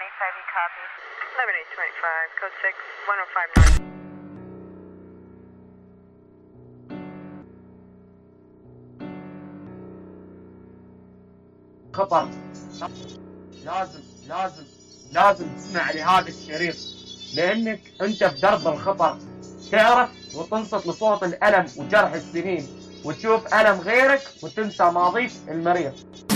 1185, copy. 11825, code 6, 1059. خطر. لازم تسمع لهذا الشريط، لأنك أنت في درب الخطر. تعرف وتنصت لصوت الألم وجرح السنين، وتشوف ألم غيرك وتنسى ماضيك المريض.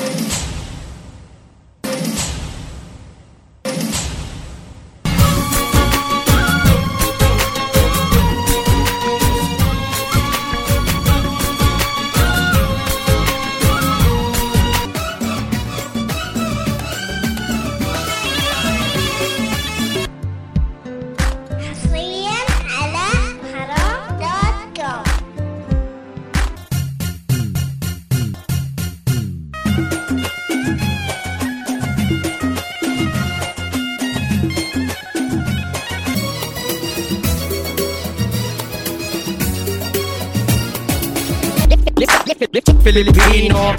Filipino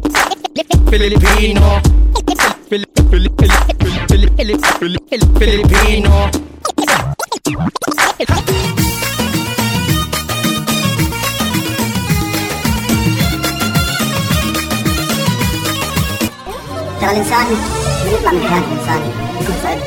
ترى الإنسان يطلع من حياة الإنسان يكون سعيد.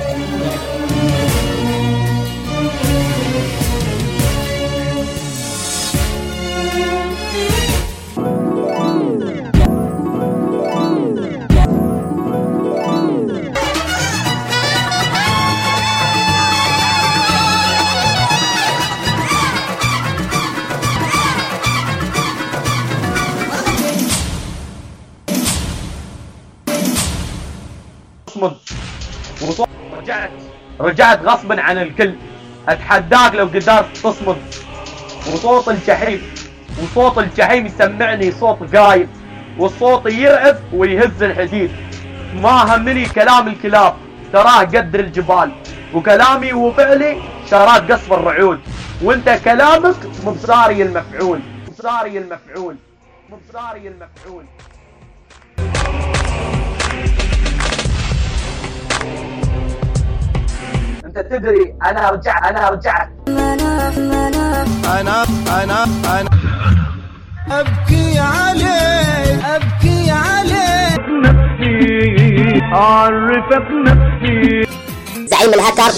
رجعت غصبا عن الكل. اتحداك لو قدرت تصمد. وصوت الجحيم يسمعني صوت قايد، والصوت يرعب ويهز الحديد. ما همني كلام الكلاب، تراه قدر الجبال، وكلامي وفعلي شارات قصف الرعود. وانت كلامك مبصاري المفعول. انت تدري انا رجعت انا ابكي عليك نفسي، اعرفك نفسي. زعيم الهكر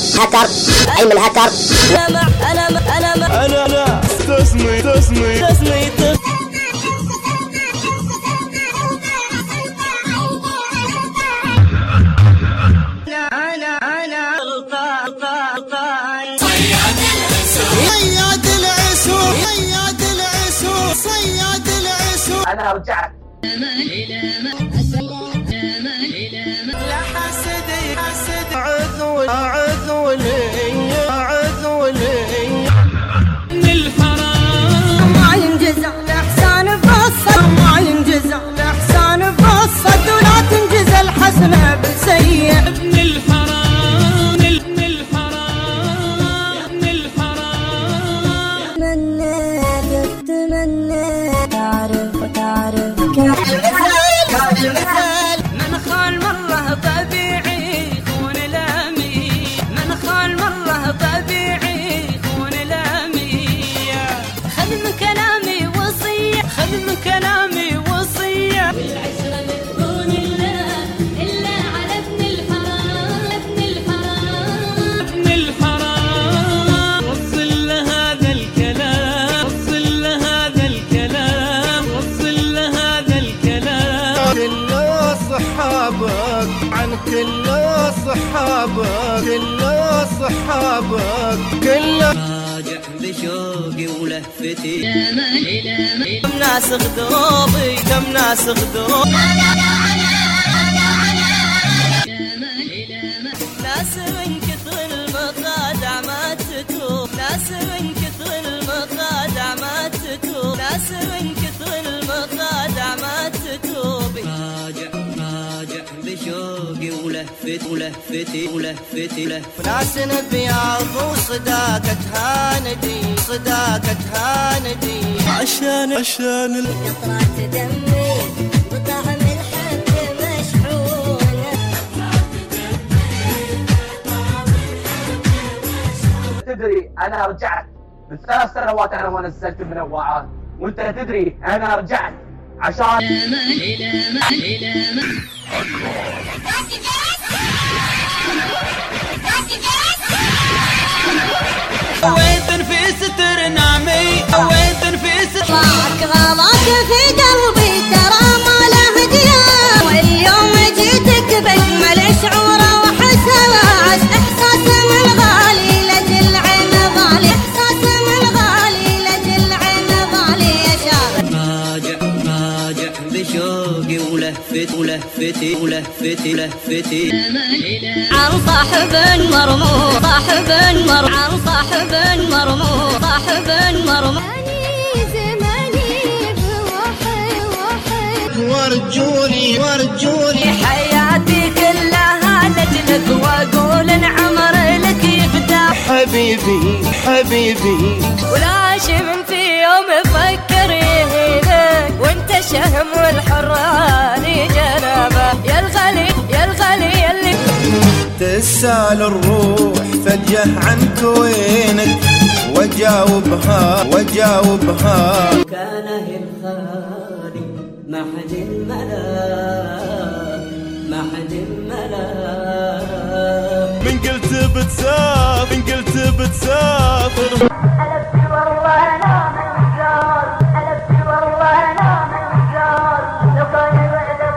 انا تسمي صياد العسو. انا رجعت. لا حسد عذولي من الحرام ما ينجزع الاحسان بالصد ولا تنجز الحسنه بالسيء. من الحرام من خال مره طبيعي يكون لامي، من خال مره طبيعي يكون لامي. خذ من كلامي وصيه والعشره بتكون الا على ابن الحرام. وصل له هذا الكلام كل صحابك راجع بشوقي ولهفتي. كم ناس غدروبي ناس من كثر المقادع ما تتوب، ناس من كثر المقادع ما تتوب. راجع بشوقي ولهفتي ناس نبياض وصداقة هاندي عشان قطرات دمي وطعم الحب مشحون. تدري انا رجعت من 3 سنوات انا ما نزلت منوعات، وانت تدري انا رجعت عشان وين في ستر نعمي وين في ستر غلاك في قلبي ترى ما له ديار، واليوم جيتك بجمل شعور وحساس، احساس من غالي لجل عين غالي، احساس من غالي لجل عين غالي يا شاب. راجع بشوقي ولهفتي عن صاحب مرموق صاحب مرموق زماني ورجولي حياتي كلها لجلك، واقول العمر لك يفدى حبيبي ولاشم في يوم افكر يهينك، وانت شهم والحراني جنابه يا الغالي يلي تسأل الروح فجأة عن كوينك، وجاوبها كان الخالي ما حد الملا من قلت بتسافر قلبتي والله انا من الجار، قلبتي والله انا من الجار، لو كان وعدك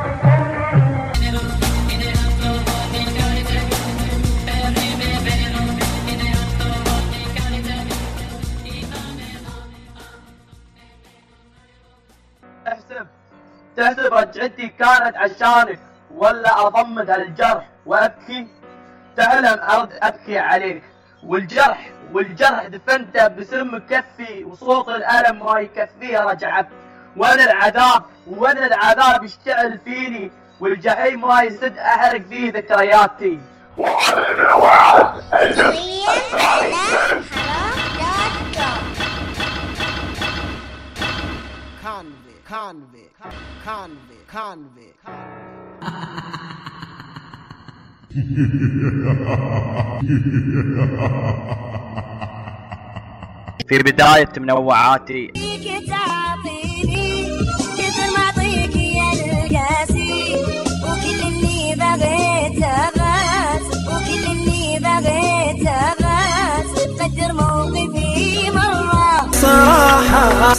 تحسب رجعتي كانت عشانك، ولا اضمد الجرح وابكي؟ تعلم ارد ابكي عليك، والجرح دفنته بسم كفي، وصوت الالم ما يكفيه رجعت، وانا العذاب يشتعل فيني، والجحيم ما يسد احرق فيه ذكرياتي. convict. في بداية منوعاتي فيك تعطيني كثر ما اعطيك يا القاسي، وكل اللي بغيته بس تقدر موقفي مرة. صراحة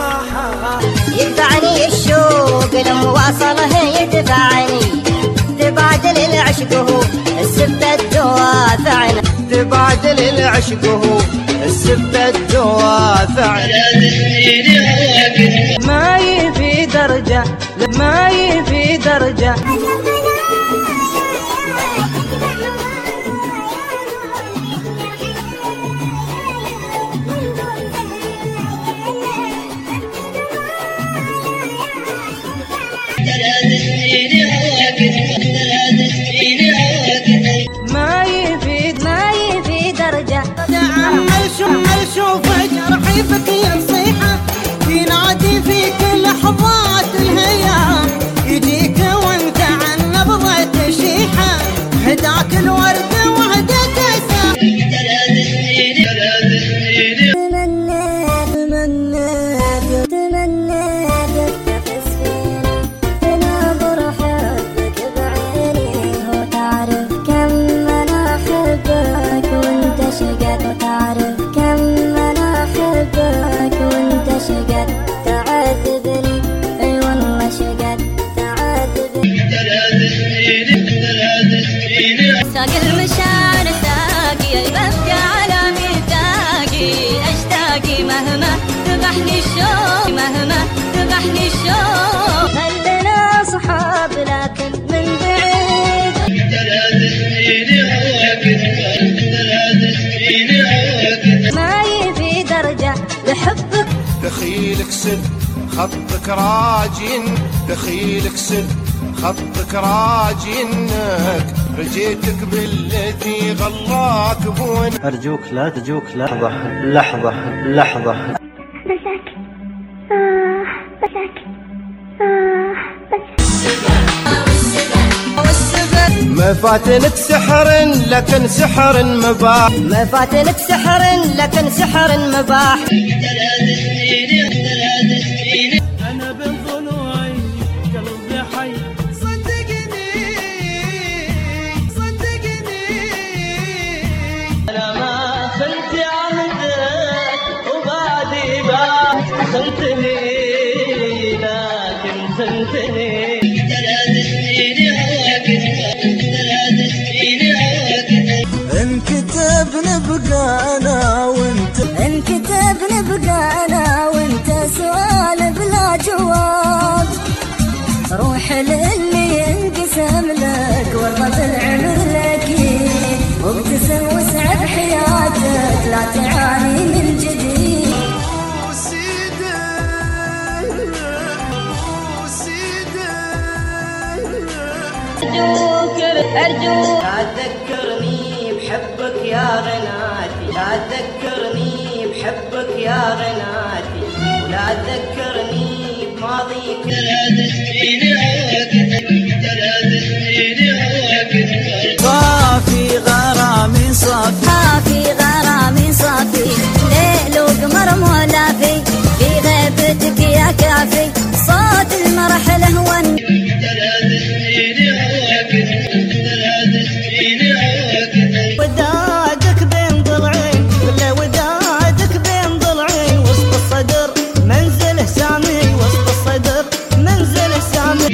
يدفعني الشوق لما واصله يدفعني، تبادل العشق هو السبة الدوافعنا، تبادل العشق هو السبة الدوافعنا. ماي في درجة ماي في درجة. تعال شوف جرحي فيك يصيحه، ينادي فيك لحظات الهيام، يجيك وانت عن نبضة شيحه، هداك الورد وهدته ساق المشاعر ساقي ببكى على ميثاقي، اشتاقي مهما ذبحني الشوق، خلنا صحاب لكن من بعيد. ماي في درجة لحبك، دخيلك سد خطك راجين، دخيلك سد خطك راجينك، رجيتك بالذي غلاك بون. أرجوك لا تجوك لحظة ما فاتلك سحر لكن سحر مباح، ما فاتلك سحر لكن سحر مباح. أنا بين ضلوعي قلبي حي، صدقني صدقني. أنا ما خنت عهدك وبعدي بعد خنتني، لكن خنتني. انكتب نبقى انا وانت، انكتب نبقى انا وانت، سؤال بلا جواب. روح للي ينقسم لك ورضى بالعمر لك، وابتسم واسعد حياتك لا تعاني من جديد. أرجوك لا تذكرني بحبك يا غناتي، لا تذكرني بحبك يا غناتي، ولا تذكرني بماضيك. صافي غرامي صافي، صافي غرامي صافي، ليل وقمر مولافي، في غيبتك يا كافي، صوت المرحلة ون. ودادك بين ضلعين، ولا ودادك بين ضلعين، وسط الصدر منزله سامي، وسط الصدر منزله سامي.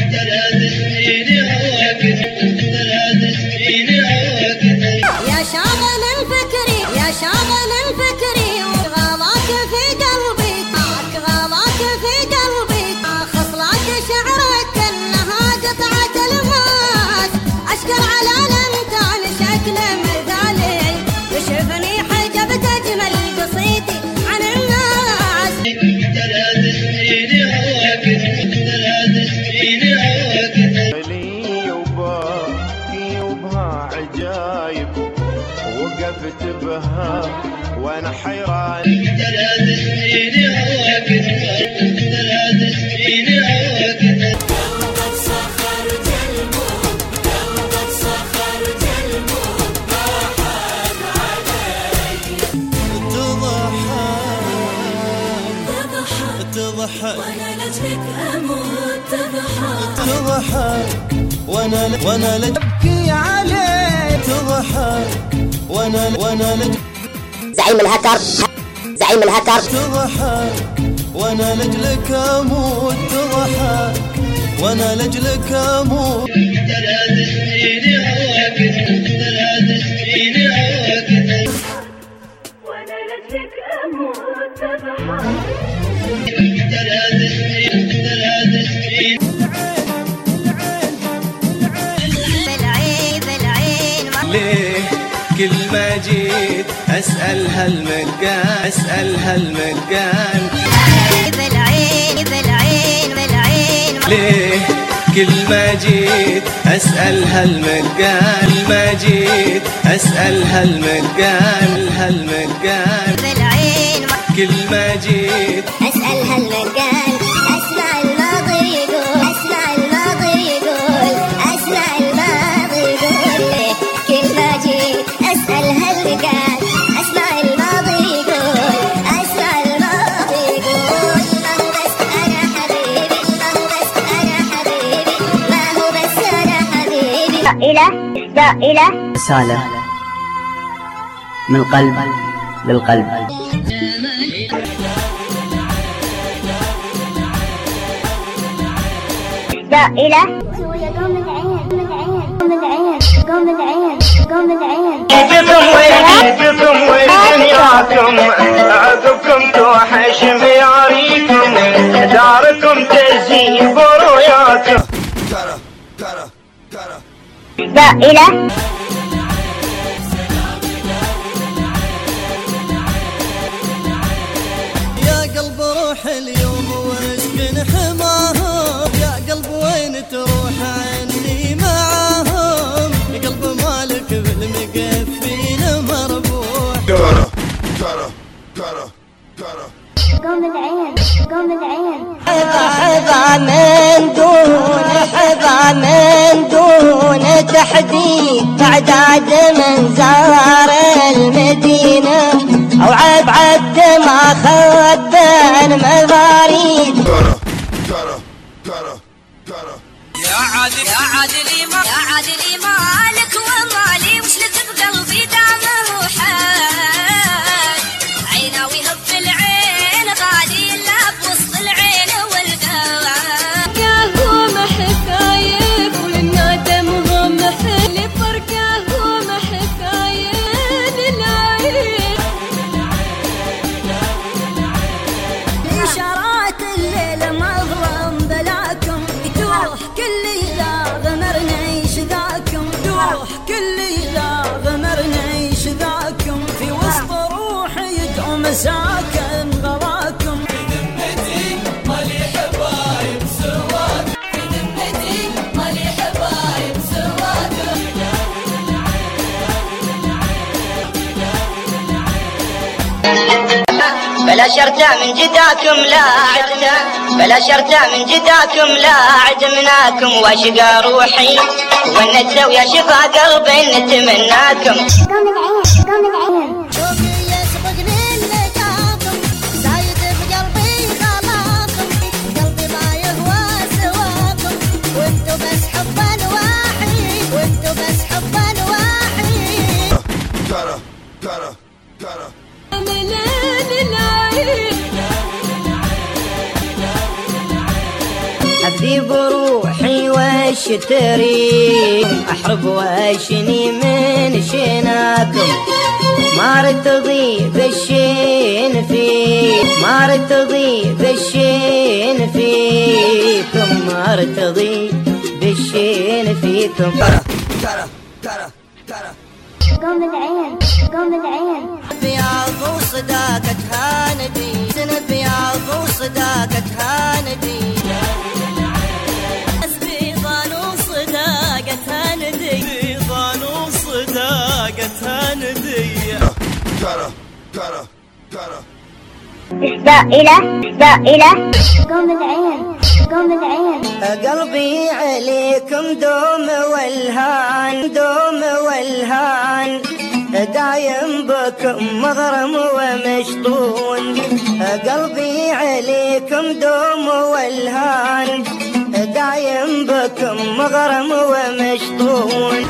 يا شاغل الفكري، يا شاغل الفكري، غلاك في قلبي، غلاك في قلبي، خصلات شعرك كأنها قطعة الماس، أشكر على الأمثال شكله مثالي، يشوفني حجبت أجمل قصيدي عن الناس. لي وباكي وبها عجايب، وقفت بها وانا حيران. تضحك وانا لجلك اموت، تضحك وانا ابكي عليك، تضحك وانا زعيم الهكر، زعيم الهكر. تضحك وانا لجلك اموت، تضحك وانا لجلك اموت. وانا لجلك اموت، تضحك. ليه كل ما جيت أسأل هالمكان، أسأل هالمكان. بالعين بالعين بالعين. ليه كل ما جيت أسأل هالمكان، ما جيت أسأل هالمكان، هالمكان. بالعين كل ما جيت أسأل هالمكان، أسمع الماضي يقول، أسمع الماضي يقول، أسمع الماضي يقول. كل ما جيت أسأل هالمكان، أسمع الماضي يقول، أسمع الماضي يقول. ما هو بس أنا حبيبي، ما هو بس أنا حبيبي، ما هو بس أنا حبيبي. دائرة دائرة، رسالة من القلب للقلب. دائرة قوم العين، قوم العين، قوم العين، قوم العين، قوم العين. جيتكم ودنياكم، عقبكم توحش بياريكم، داركم تزين برؤياكم. دائرة يا قلب روح اليوم واسكن حماهم، يا قلب وين تروح عني معاهم، يا قلب مالك بالمقفين مربوح. قوم العين، قوم العين. حبا من دون، حبا من دون تحديد تعداد من زار المدينة أو عبد ما خذ بين مضاريد. يا عادلي مالك ومالي وش لك بقلبي دام روحك عيناوي هب العين غالي لا بوسط العين والقلب هم حكايب وللندم هم حلي فرقه هم حكايب العين إشارات الليل مظلم بلاكم يتوح كل غمر نعيش ذاكم دوح كل غمر نعيش ذاكم في وسط روحي يدعو مساكن غواكم في ذمتي مالي حبايب سواك في ذمتي مالي حبايب سواك بلا شرطة من جداكم لا عدنا بلا شرطة من جداكم لا عدمناكم واشقى روحي والندة ويا شفا قلبي نتمناكم. شوقي يسبقني لقاكم زايد بقلبي خلاكم قلبي ما يهوى سواكم وانتو بس حبا واحد وانتو بس حبا واحد حبيب روحي واشتري احرب واشني من شيناكم ما ارتضي بالشين فيك ما ارتضي بالشين فيكم ما ارتضي بالشين فيكم. قوم العين بياض وصداقة هاندي سن بياض وصداقة هاندي بيضان وصداقة هاندي بيضان وصداقة هاندي سائلة قوم العين قلبي عليكم دوم والهان دايم بكم مغرم ومشطون قلبي عليكم دوم والهان دايم بكم مغرم ومشطون.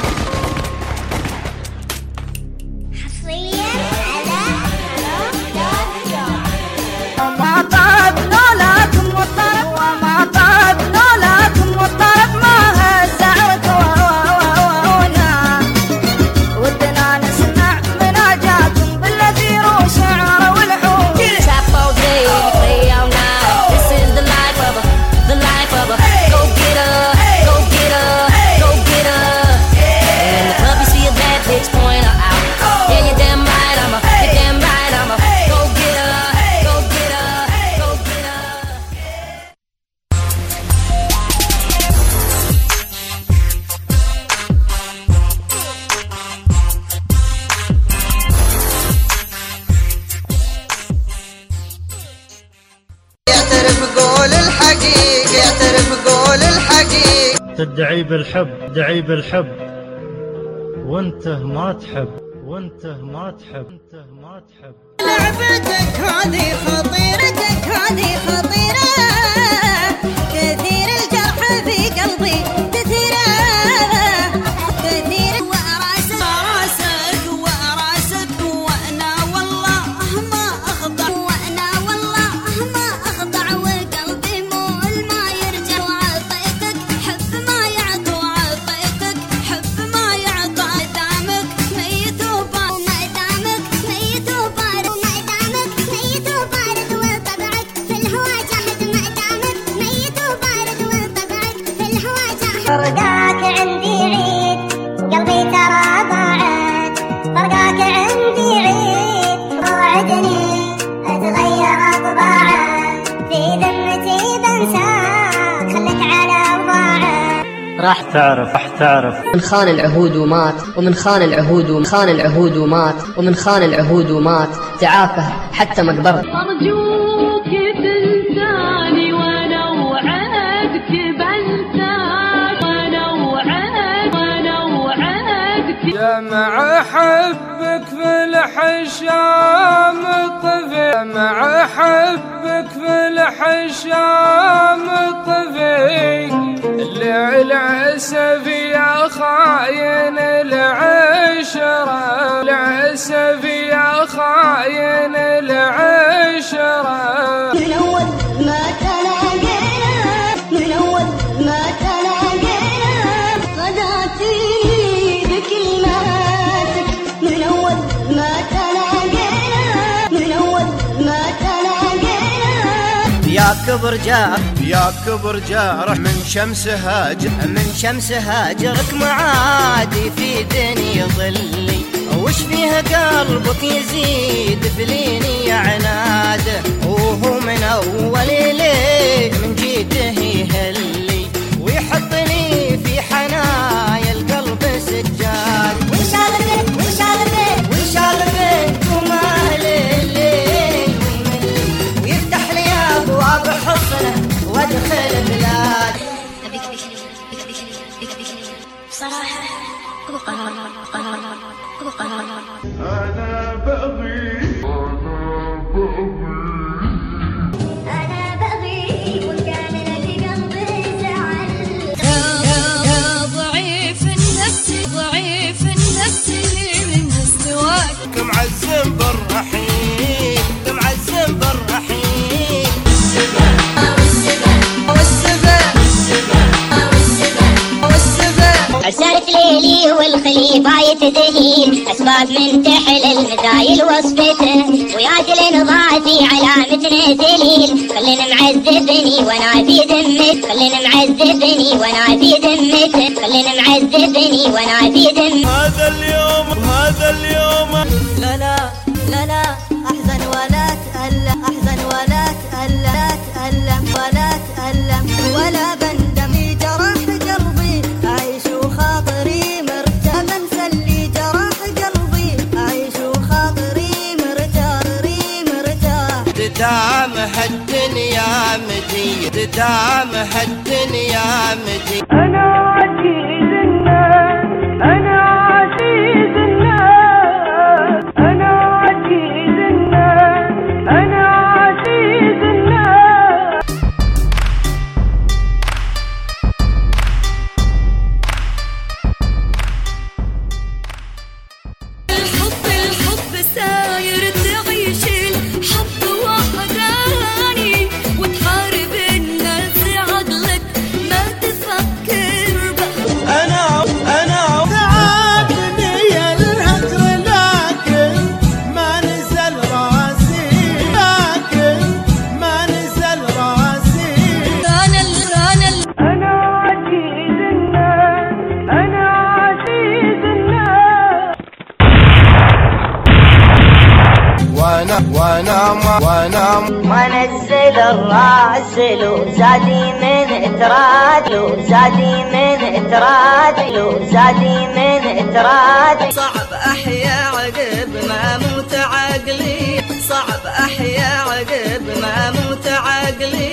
وما طاب نولاكم والطرب وما طاب نولاكم والطرب ما هزعت ونا ودنا نسمع مناجاكم بالذي روح شعر والحوم. Tap all day, play all night. This is the life of a, the life of a. Go get her, go get her, go get her. And in the club you see a bad bitch point her out. Yeah, you're damn right, you're damn right, go get her, go get her, go get her. اعترف قول الحقيق اعترف قول الحقيق تدعي بالحب وانت ما تحب لعبتك هذه خطيرتك هذه خطيرة كثير الجرح في قلبي كثيرة كثير وراسك وأنا والله ما أخضع وقلبي مول ما يرجع وعطيتك حب ما يعطى وعطيتك حب ما يعطى دامك ميت وبارد وطبعك في الهوى جاهد ما دامك ميت وبارد وطبعك في الهوى جاهد. فرقاك عندي عيد قلبي ترى ضاعت فرقاك عندي عيد وعدني اتغير طباعك في ذمتي بنساك خليك على وضاعك. راح تعرف من خان العهود ومات ومن خان العهود ومات ومن خان العهود ومات تعافى حتى مقبرت. أرجوك تنساني ولو عدك بنساك ولو عدك حبك في الحشام طفي، مع حبك في الحشام طفي، اللي العسف يا خاين العشرة، العسف يا خاين العشرة. من أول ما تلاقينا، من أول ما تلاقينا غداتيني بكلماتك، من أول ما تلاقينا، من أول ما تلاقينا. ياك برجار ياك برجار من شمس هاجر، من شمس هاجرك معادي في دنيا ظلي، وش فيها قلبك يزيد فليني عناده، وهو من اول ليه من جيته يهلي، ويحطني في حنايا القلب سجاد، وشالبك وشالبك وشالبك ومال الليل، ويفتح لي ابواب حصنه وادخل بلاد. بصراحه أنا بغي وكان لك قلبي زعل. يا ضعيف النفس ضعيف النفس من مستواك، معزم بالرحيم معزم بالرحيم. عسالة ليلي والخليفة يتدهين، أسباب من تحل المثايل وصفته، ويا جل ضعفي علامة نزلين، خلينا معذبني وانا في ذمتك، خلينا معذبني وانا في ذمتك، خلينا معذبني وانا في ذمتك. هذا اليوم هذا اليوم لا لا لا لا أحزن ولا تألم، أحزن ولا تألم، لا تألم ولا تألم ولا بندم، جرح قلبي أعيش وخاطري مرتاح، بنسى اللي جرح قلبي أعيش وخاطري مرتاح مرتاح. تدامها الدنيا مدي، تدامها الدنيا مدي. أنا عزيز الناس، أنا عزيز الناس، أنا عزيز الناس، أنا عزيز الناس. الحب ساير تعيش الحب وحداني، وتحارب الناس عقلك ما تفكر بها. أنا تعبني الهجر لكن ما نزل راسي، لكن ما نزل راسي. أنا عزيز الناس، أنا عزيز الناس. وانا ونزل الراسل وزادي من تراد، وزادي من تراد، وزادي من تراد. صعب أحيا عقب ما موت عقلي، صعب أحيا عقب ما موت عقلي.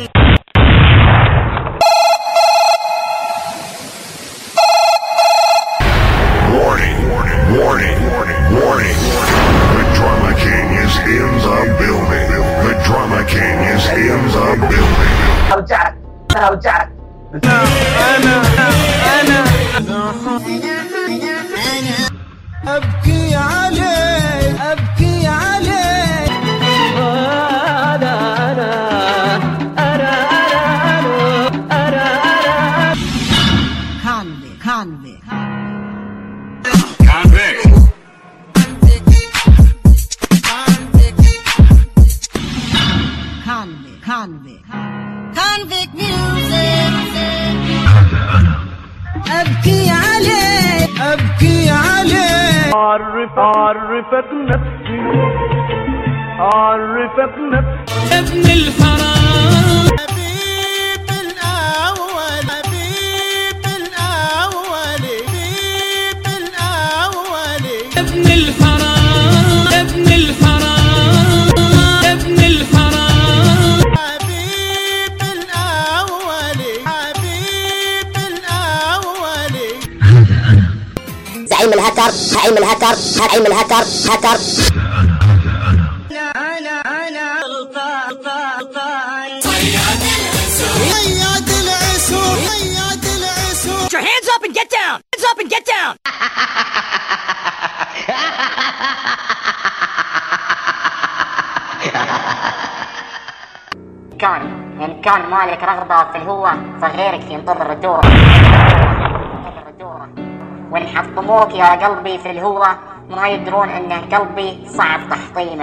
Warning, warning, warning, warning, warning. The Drama King is in the building. The Drama King is in the building. رجعت أبكي عليك أبكي عليك. Convict music. أبكي عليك أبكي عليك. عرفك نفسي، عرفك نفسي. ابن الحرام حبيب الأول حبيب الأول حبيب الأول. ابن الحرام ابن الحرام ابن الحرام. حبيب الأول حبيب الأول. زعيم الهكر هعلم الهكر هعلم الهكر هكر. أنا غلطان صياد العسول صياد العسول. Put your hands up and get down. Hands up and get down. كان مالك رغبة في الهوة فغيرك ينتظر الدورة وإن حطموك يا قلبي في الهوة ما يدرون إن قلبي صعب تحطيمه.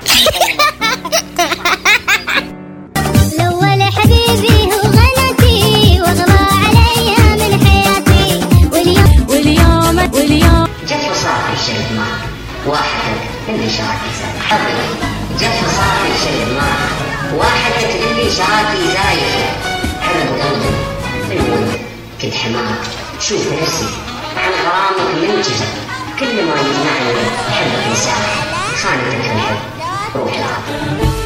الأول حبيبي هو غنتي واغلى علي من حياتي واليوم جت وصار الشرب معك واحدة اللي شاركي زايد. جت وصار الشرب معك واحدة اللي شاركي زايد. حلو قلبي الود كنت حماك شوف نفسي عن غرامك منجزة كل ما يجمعني حبك مساح خانتك الحب روح العافية.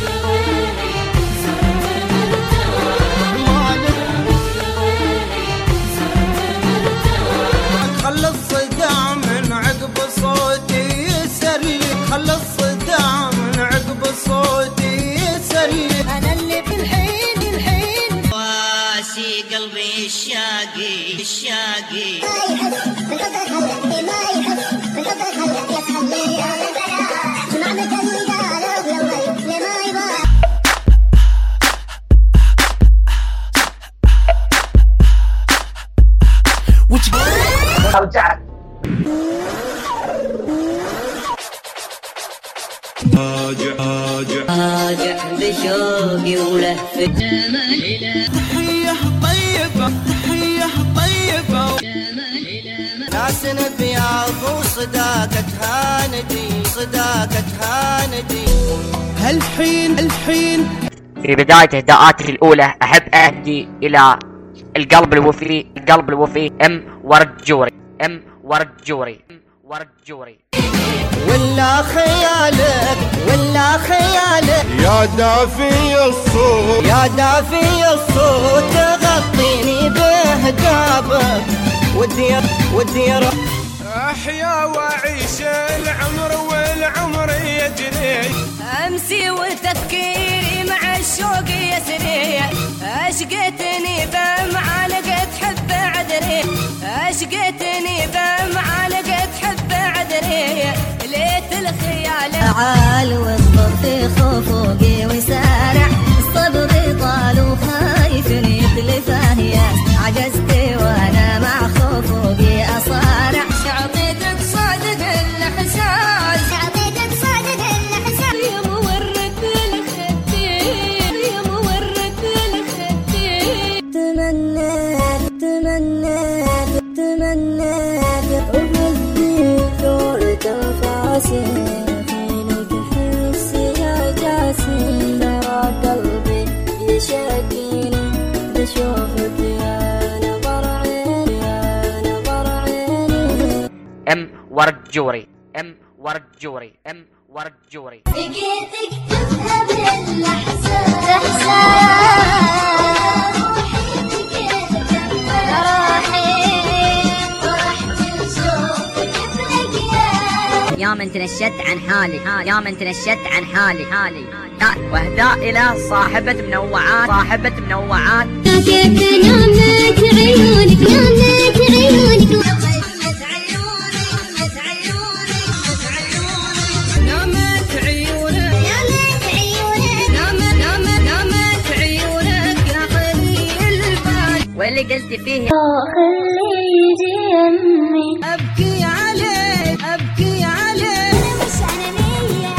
خلى الصداع من عقب صوتي يسري خلى الصداع من عقب صوتي يسري. أنا اللي في الحين واسي قلبي الشاقي رجعت راجع بشوقي ولهفة تحية طيبة ناس نبياض وصداقة هاندي هالحين في بداية إهداءاتي الأولى أحب أهدي إلى القلب الوفي ورد جوري ولا خيالك يا دافي الصوت تغطيني بهدابك ودي احيا واعيش العمر والعمر يجري. امسي وتفكيري مع الشوق يسري. اشقتني بمعانقة حب عذري. اشقتني بمعانقة حب عذري. ليت الخيال عال والصبر في خفوقي وسارع. صبري طال وخايف يتلفه ياس. عجزت وانا مع خفوقي اصارع. عطيتك صادق الاحساس. يا مورد الختين. تمنيت أبدي ثورة أنفاسي. حينك حسي يا جاسي. ترى قلبي يشاكيني بشوفك يا نظر عيني. ورد جوري لقيتك تذهب للأحسان. يا من تنشدت عن حالي واهداء إلى صاحبة منوعات كيف نامت عيونك واللي قلت فيه خلي يجي يمي. ابكي عليه مش أنانية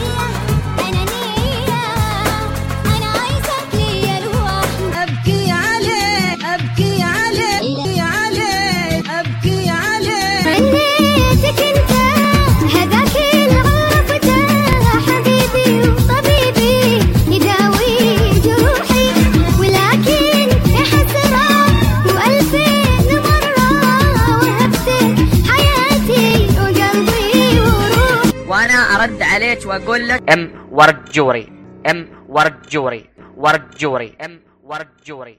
أنا عايزك ليا لوحدي. ابكي عليه خليتك انت هذاك الهوى فتاه. حبيبي وطبيبي يداوي جروحي. ولكن يا حسرة وألفين مرة وهبتك حياتي وقلبي وروحي. وانا ارد عليك واقول لك ورد جوري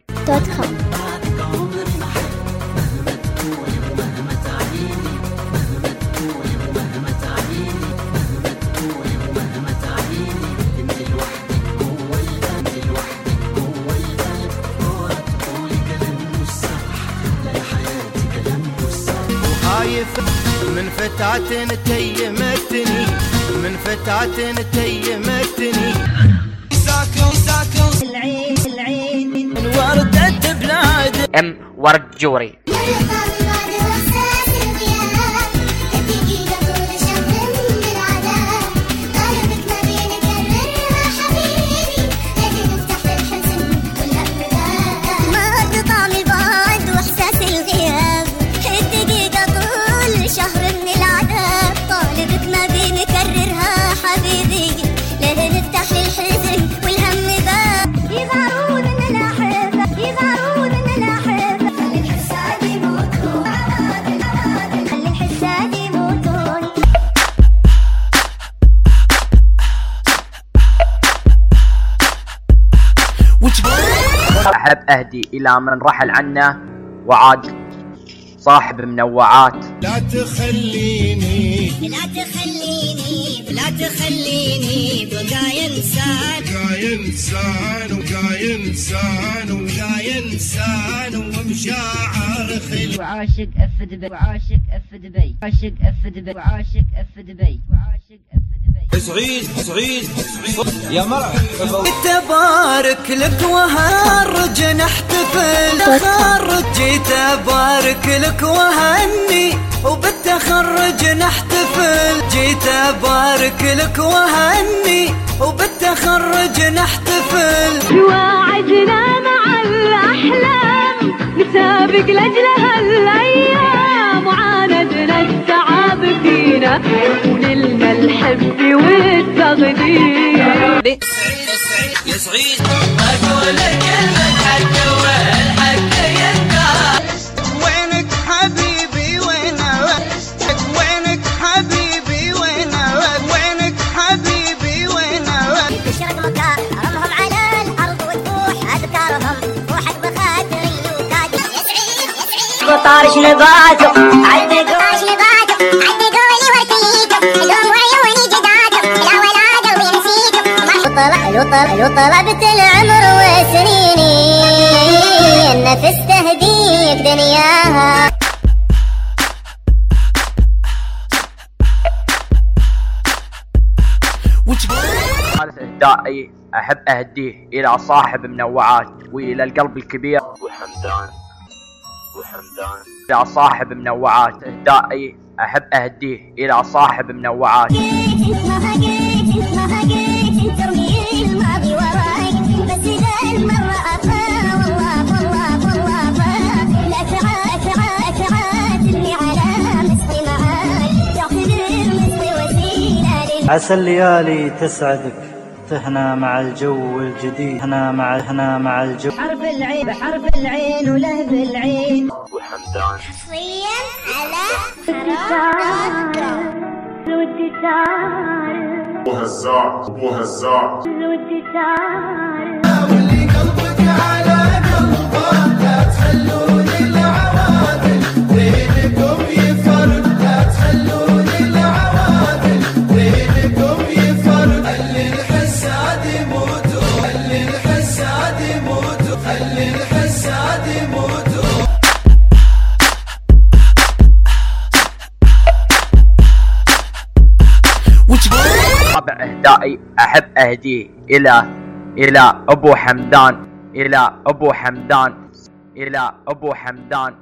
.com فتاة تيمتني من فتاة تيمتني ساكن العين وردة بلاد ام ورد جوري. أحب أهدي إلى من رحل عنا وعاد صاحب منوعات. لا تخليني لا تخليني لا تخليني بقى إنسان ومشاعر خل وعاشق أف دبي وعاشق أف دبي وعاشق أف دبي وعاشق أف دبي وعاشق أف دبي. سعيد يا مرحبا. تبارك لك وهرج نحتفل تخرج جيت أبارك لك وهني وبالتخرج نحتفل جيت أبارك لك وهني وبالتخرج نحتفل. واعدنا مع الأحلام نسابق لأجلها الأيام وعاندنا التعب فينا ونلنا الحب والتقدير. يا سعيد أقول كلمة حق والحق ينقال. وينك حبيبي وينك حبيبي وينك حبيبي تشرق مكة رمهم على الأرض وتفوح أذكارهم روحك بخاطري وكاتب. طارش نباته طارش نباته عدقوا لي ورثيكم دوم وعيوني جدادهم لا ولا قلبي نسيكم. لو طلبت العمر وسنيني النفس تهديك دنياها. ثالث إهدائي أحب أهديه إلى صاحب منوعات وإلى القلب الكبير وحمدان. إلى صاحب منوعات إهدائي أحب أهديه إلى صاحب منوعات. عسى الليالي تسعدك تهنى مع الجو الجديد هنا مع الجو. حرف العين ولهب العين وحمدان. حصريا على ودي تعال وهزاع ودي تعال واللي قلبك على قلبه لا تخلون العوادل بينكم يفرق لا تخلون العوادل بينكم يفرق. خلي الحساد يموتوا خلي الحساد يموتوا خلي الحساد يموتوا. رابع إهدائي أحب أهديه إلى أبو حمدان إلى أبو حمدان.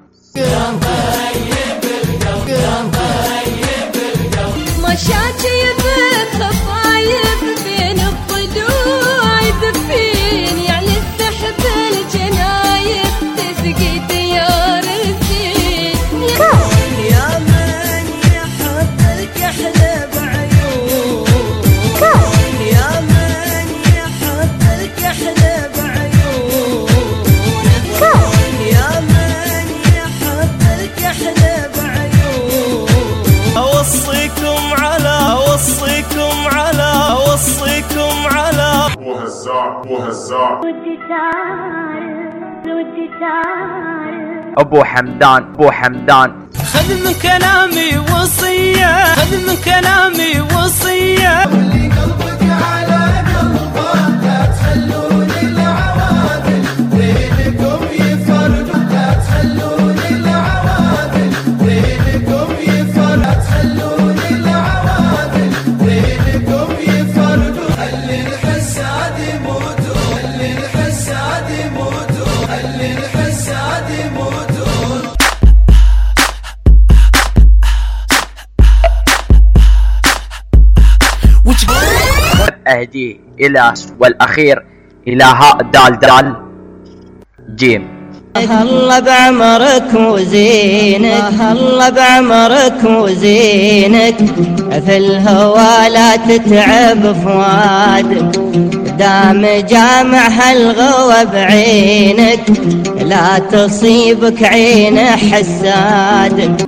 مشاكيب خفايف بين الضلوع يدفين يعني السحب الجنايب تسقي ديار الزين. يا من يحب الكحل بعيون يا من يحب الكحل بعيون يا من يحب الكحل بعيون. أوصيكم على وهزاع ودي تعال أبو حمدان. خذ من كلامي وصية واللي قلبك على قلبه لا تخلون العوادل بينكم يفرق لا تخلون العوادل بينكم يفرق. أهديه إلى والأخير إلى هاء دال دال جيم. الله بعمرك وزينك، الله بعمرك وزينك، في الهوى لا تتعب فؤادك، دام جامع هالغوى بعينك، لا تصيبك عين حسادك.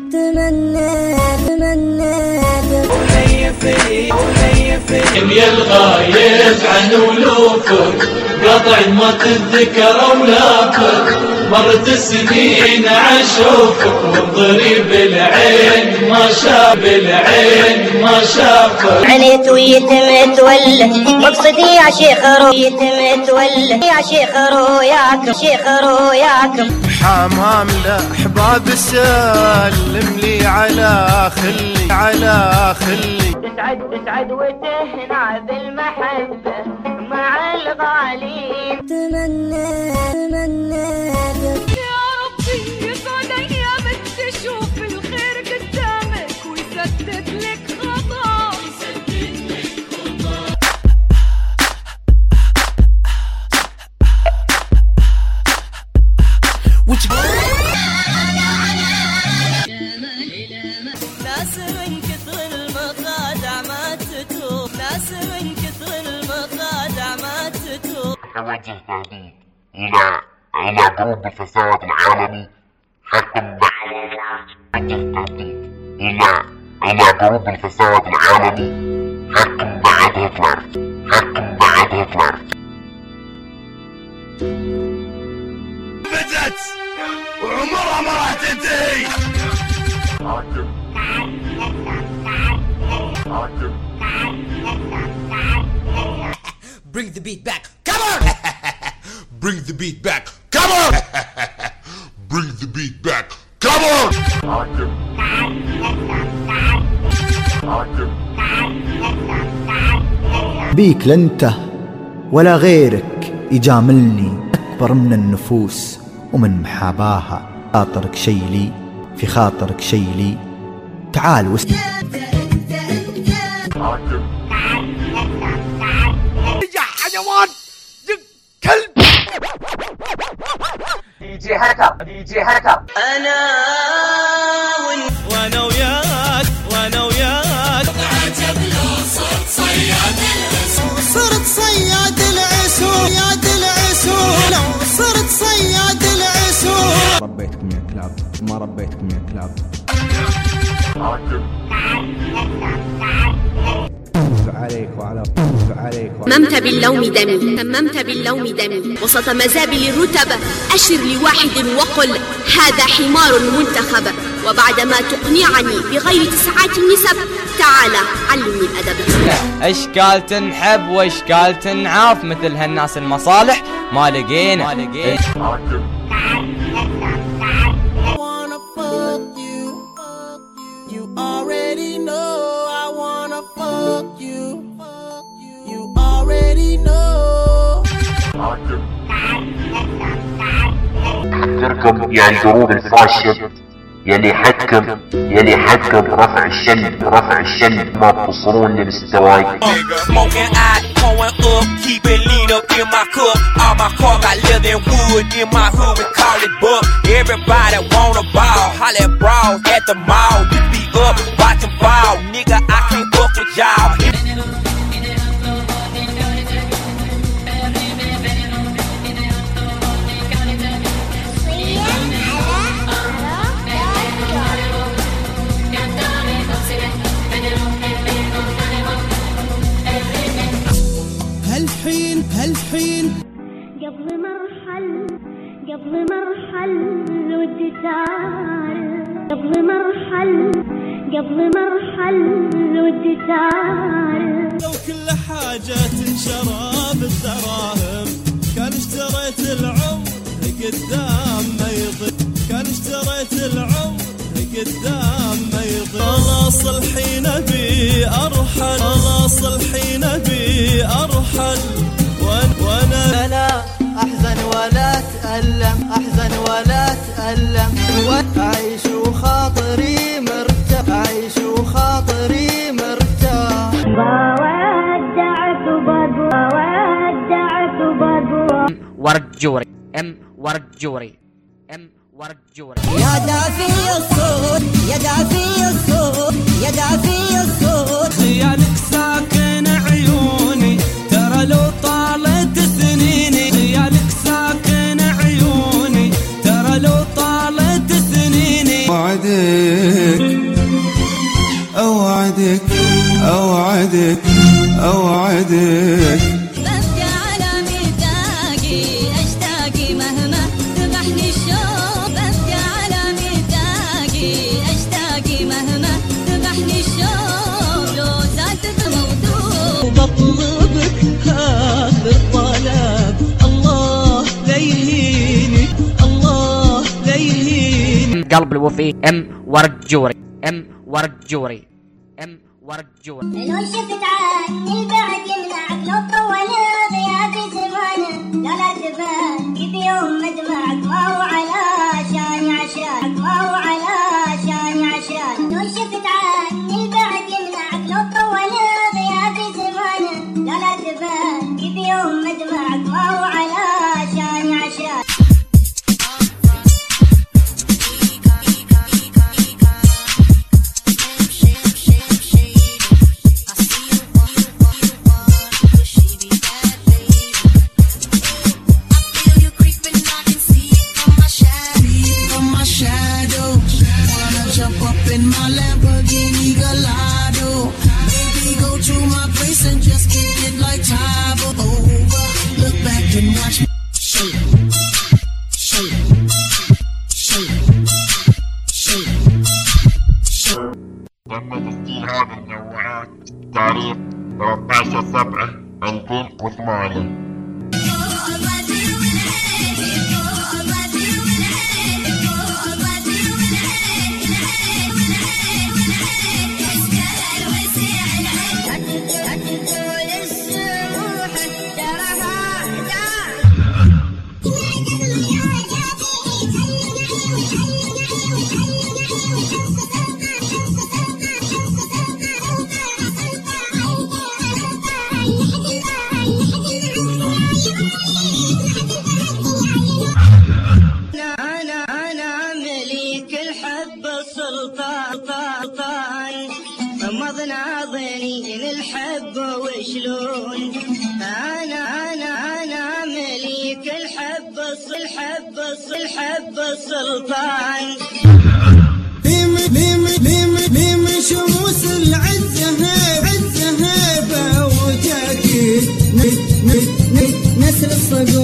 يا الغايب عن ولوفك قطع ما تتذكر اولافك، مرت السنين عشوفك وانظري بالعين ما شاف، بالعين ما شافك. عنيت ويتم تولى مقصدي يا شيخ يتم تولى يا شيخ روياكم، شيخ روياكم. حمام الاحباب سلم لي على خلي، على خلي. تسعد وتهنى بالمحبة مع الغالين. تمنى يا ربي يسعد ايامك، تشوف الخير قدامك ويسدد لك خطا، يسدد لك خطا. ناس من كثر المخادع ما تتوب، ناس من كثر المخادع ما تتوب. أوجه تهديد إلى جروب الفساد العالمي حكم إلى جروب الفساد العالمي حكم بعد هتلر، حكم بعد هتلر. بدت وعمرها ما راح تنتهي. Bring the beat back, come on! Bring the beat back, come on! Bring the beat back, come on! بيك لا انت ولا غيرك يجاملني، أكبر من النفوس ومن محاباها. خاطرك شيلي في خاطرك شيلي، تعال واسمع. يا حيوان يا كلب. ديجي هكا، ديجي هكا. وانا وياك، وانا وياك. عجبنا صرت صياد العسول، صرت صياد العسول، صياد العسول، صرت صياد العسول. ربيتكم يا كلاب، ما ربيتكم يا كلاب. عليك وعلى عليك. تممت باللوم دمي، تممت باللوم دمي، وسط مزابل الرتبة أشر لواحد وقل هذا حمار منتخب، وبعدما تقنعني بغير تسعات النسب تعال علمني الأدب. اشكال تنحب واشكال تنعاف، مثل هالناس المصالح ما لقينا. Already know I wanna fuck you. You already know. حذركم يا الجروب الفاشل يلي حكم رفع الشن، رفع الشن ما توصلون لمستواي. Smoking out, pouring up, keep it lean up in my cup. All my car got leather and wood in my hood, we call it buck. Everybody wanna ball, holla at bras at the mall. We be up, watch them fall, nigga I can't fuck with y'all. هالحين قبل مرحل ودي تعال، قبل مرحل ودي تعال. لو كل حاجة تنشرى بالدراهم كان اشتريت العمر قدام ما يضيع، كان اشتريت العمر قدام ما يضيع. خلاص الحين ابي ارحل، خلاص الحين ابي ارحل، وانا لا احزن ولا اتألم، احزن ولا اتألم، واعيش وخاطري مرتاح، اعيش وخاطري مرتاح. بودعك ورد جوري ام ورد جوري ام ورد جوري. يا دافي الصوت يا دافي الصوت يا دافي الصوت، خيالك ساكن عيوني ترى لو طالت سنيني، خيالك ساكن عيوني ترى لو طالت سنيني. اوعدك اوعدك اوعدك ببقى على ميثاقي اشتاقي مهما ذبحني الشوق، ببقى على ميثاقي اشتاقي مهما ذبحني الشوق، لو زادت الموضوع بطلبك اخر طلب، الله لا يهينك الله لا يهينك. قلب الوفي ام ورد جوري ام ورد جوري ام ورد جوري. لو شفت عني البعد يمنعك، لو طول غيابي زمانه لا لا تبان في يوم مدمعك، ما هو علشاني عشانك ما هو علشاني عشانك. لو شفت عني البعد يمنعك، لو طول غيابي زمانه لا لا تبان في يوم مدمعك، ما هو علشاني عشانك. In my Lamborghini Gallardo, baby, go to my place and just kick it like Taco over. Look back and watch me shake, shake, shake, shake, shake. تم تسجيل هذه النوعات تاريخ 13/7/2008. ناظرين الحب وشلون، انا مليك الحب الحب السلطان. بيم شموس العزة هيبة وتأكيد نسر الصقور.